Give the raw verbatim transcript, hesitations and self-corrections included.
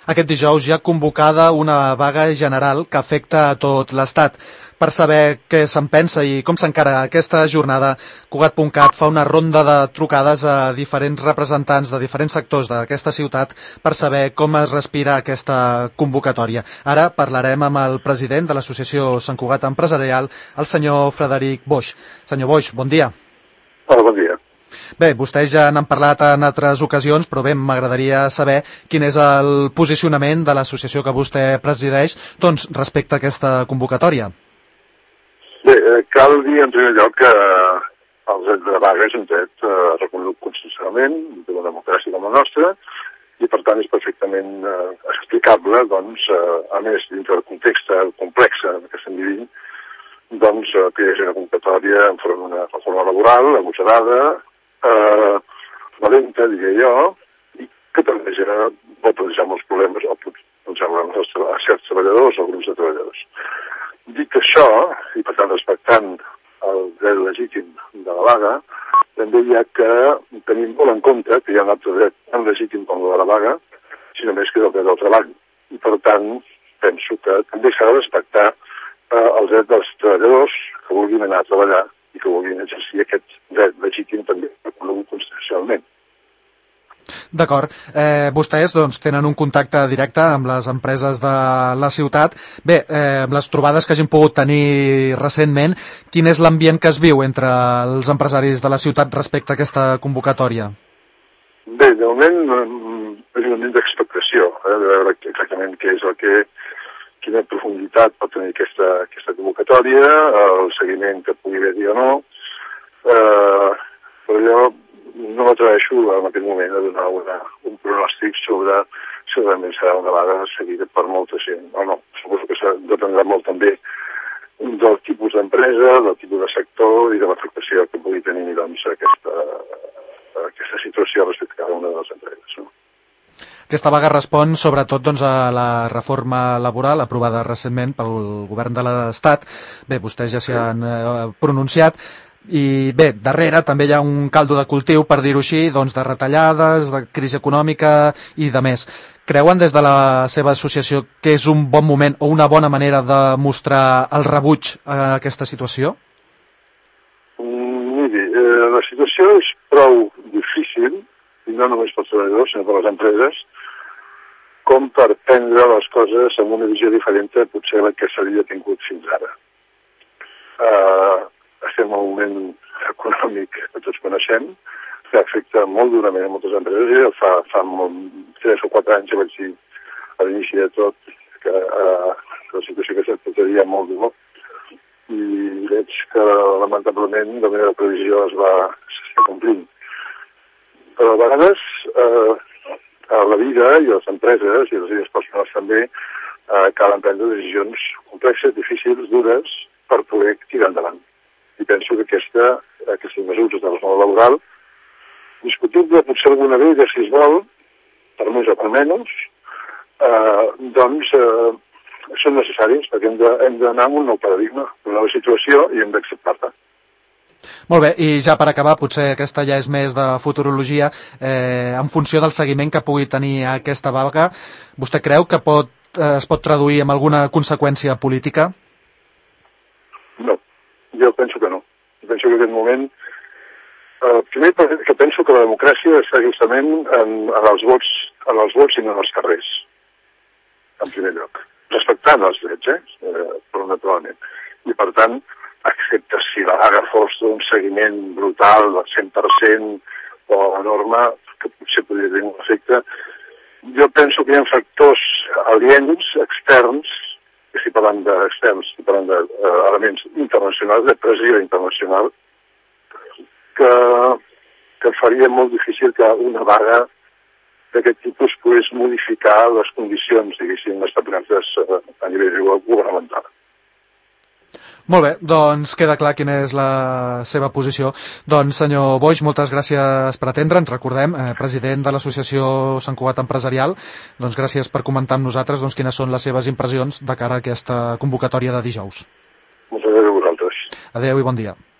Aquest dijous hi ha convocada una vaga general que afecta a tot l'Estat. Per saber què se'n pensa i com s'encara aquesta jornada, Cugat punt cat fa una ronda de trucades a diferents representants de diferents sectors d'aquesta ciutat per saber com es respira aquesta convocatòria. Ara parlarem amb el president de l'Associació Sant Cugat Empresarial, el senyor Frederic Boix. Senyor Boix, bon dia. Hola, bon dia. Bé, vostès ja n'han parlat en altres ocasions, però bé, m'agradaria saber quin és el posicionament de l'associació que vostè presideix doncs, respecte a aquesta convocatòria. Bé, cal dir en primer lloc que el dret de vaga és un dret eh, reconegut constitucionalment de la democràcia com la nostra i per tant és perfectament eh, explicable, doncs, eh, a més dintre del context complex que estem vivint, doncs eh, que hi hagi una convocatòria en forma d'una reforma laboral, agosarada, eh, valenta, diria jo, i que planteja, pot plantejar molts problemes o pot plantejar a certs treballadors o grups de treballadors. Dit això, i per tant respectant el dret legítim de la vaga, també hi ha que tenir molt en compte que hi ha un altre dret tan legítim com el de la vaga, sinó més que el dret del treball. I per tant, penso que també s'ha de respectar eh, el dret dels treballadors que vulguin anar a treballar i que vulguin exercir aquest dret legítim també reconegut constitucionalment. D'acord. Eh, vostès doncs, tenen un contacte directe amb les empreses de la ciutat. Bé, eh, amb les trobades que hagin pogut tenir recentment, quin és l'ambient que es viu entre els empresaris de la ciutat respecte a aquesta convocatòria? Bé, de moment és un moment d'expectació, eh, de veure exactament què és el que, quina profunditat pot tenir aquesta, aquesta convocatòria, el seguiment que pugui haver-hi o no, eh, però jo no m'atreveixo en aquest moment a donar una, un pronòstic sobre si realment serà una vaga seguida per molta gent o no. Suposo que dependrà molt també del tipus d'empresa, del tipus de sector i de l'afectació que pugui tenir doncs, aquesta, aquesta situació respecte a cada una de les empreses. No? Aquesta vaga respon sobretot doncs, a la reforma laboral aprovada recentment pel govern de l'Estat. Bé, vostès ja s'hi han eh, pronunciat. I bé, darrere també hi ha un caldo de cultiu, per dir-ho així, doncs de retallades, de crisi econòmica i de més. Creuen des de la seva associació que és un bon moment o una bona manera de mostrar el rebuig a aquesta situació? Mm, miri, eh, la situació és prou difícil, i no només pels treballadors, sinó per les empreses, com per prendre les coses amb una visió diferent potser la que s'havia tingut fins ara. Eh... Estem en un moment econòmic que tots coneixem, que afecta molt durament a moltes empreses. Fa, fa molt, tres o quatre anys ja vaig dir a l'inici de tot que eh, la situació que s'afectaria molt dolor. I veig que lamentablement la meva previsió es va s'està complint. Però a vegades eh, a la vida i a les empreses i a les vides personals també eh, calen prendre decisions complexes, difícils, dures per poder tirar endavant. I penso que aquesta, aquestes mesures de reforma laboral, discutible potser alguna vegada, si es vol, per més o per menys, eh, doncs eh, són necessaris perquè hem d'anar amb un nou paradigma, una nova situació i hem d'acceptar-la. Molt bé, i ja per acabar, potser aquesta ja és més de futurologia, eh, en funció del seguiment que pugui tenir aquesta vaga, vostè creu que pot, eh, es pot traduir en alguna conseqüència política? No. Jo penso que no. Penso que en aquest moment... Eh, primer que penso que la democràcia està justament en, en, els vots, en els vots i no en els carrers, en primer lloc. Respectant els drets, eh? eh però naturalment. I per tant, excepte si la vaga fos d'un seguiment brutal del cent per cent o enorme, que potser podria tenir un efecte, jo penso que hi ha factors aliens, externs, que estic parlant d'externs, estic parlant d'elements internacionals, de pressió internacional, que, que faria molt difícil que una vaga d'aquest tipus pogués modificar les condicions, diguéssim, establertes a nivell governamental. Molt bé, doncs queda clar quina és la seva posició. Doncs, senyor Boix, moltes gràcies per atendre'ns. Recordem, eh, president de l'Associació Sant Cugat Empresarial, doncs gràcies per comentar amb nosaltres doncs, quines són les seves impressions de cara a aquesta convocatòria de dijous. Moltes gràcies a vosaltres. Adéu i bon dia.